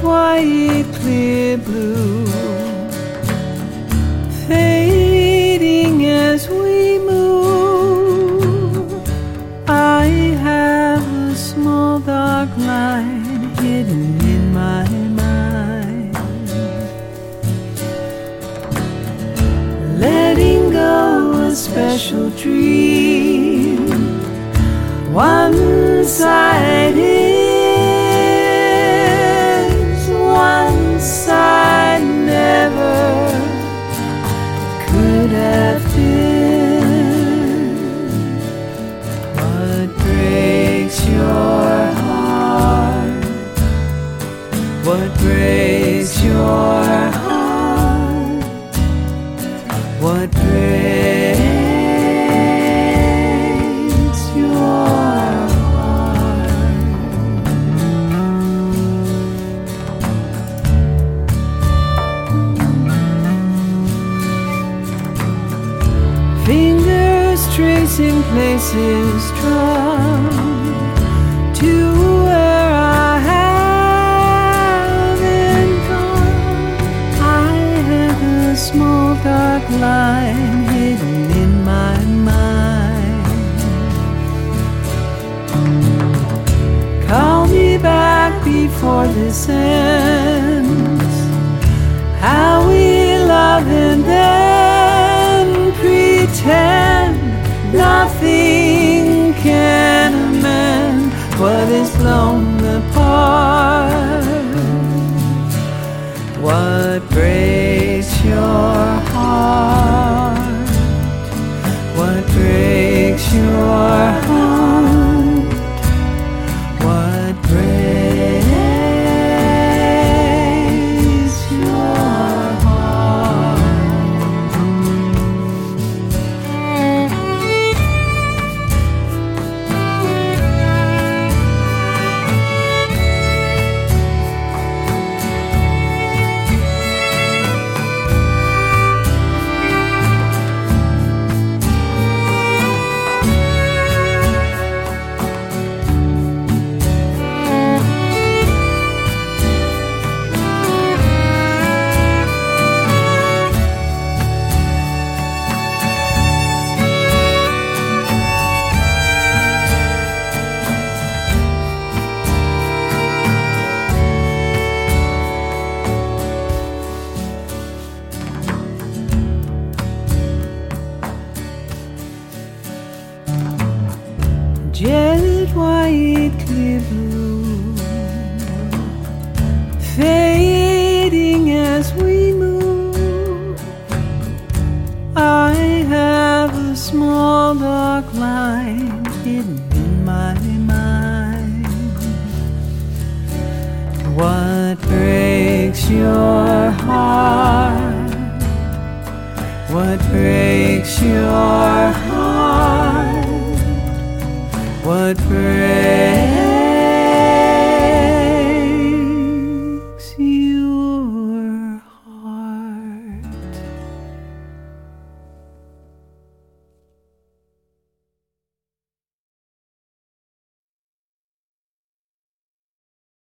white, clear blue, fading as we move. I have a small dark line hidden in my mind, letting go a special dream, one-sided. Once I never could have been. What breaks your heart? What breaks your heart? What breaks your fingers tracing places drawn to where I haven't gone. I have a small dark line hidden in my mind. Call me back before this ends. How we love and then pretend nothing can amend what is blown apart. What breaks your heart? What breaks your heart? What breaks your jet white, clear blue, fading as we move. I have a small dark line hidden in my mind. What breaks your heart? What breaks your heart? What breaks